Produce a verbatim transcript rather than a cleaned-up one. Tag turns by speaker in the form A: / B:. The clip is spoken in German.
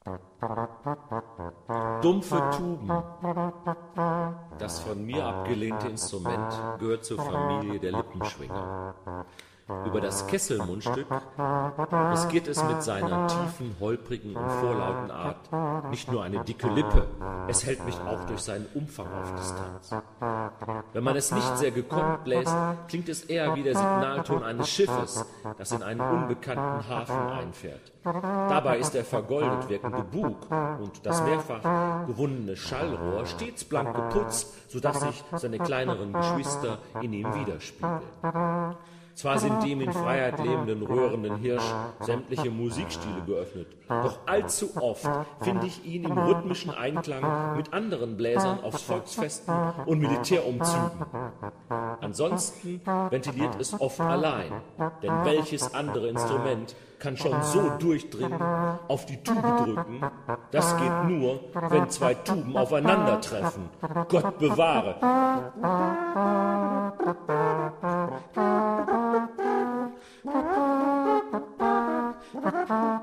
A: Dumpfe Tuben. Das von mir abgelehnte Instrument gehört zur Familie der Lippenschwinger. Über das Kesselmundstück riskiert es mit seiner tiefen, holprigen und vorlauten Art nicht nur eine dicke Lippe, es hält mich auch durch seinen Umfang auf Distanz. Wenn man es nicht sehr gekonnt bläst, klingt es eher wie der Signalton eines Schiffes, das in einen unbekannten Hafen einfährt. Dabei ist der vergoldet wirkende Bug und das mehrfach gewundene Schallrohr stets blank geputzt, sodass sich seine kleineren Geschwister in ihm widerspiegeln. Zwar sind dem in Freiheit lebenden, röhrenden Hirsch sämtliche Musikstile geöffnet, doch allzu oft finde ich ihn im rhythmischen Einklang mit anderen Bläsern auf Volksfesten und Militärumzügen. Ansonsten ventiliert es oft allein, denn welches andere Instrument kann schon so durchdringen, auf die Tube drücken? Das geht nur, wenn zwei Tuben aufeinandertreffen. Gott bewahre!
B: Thank you.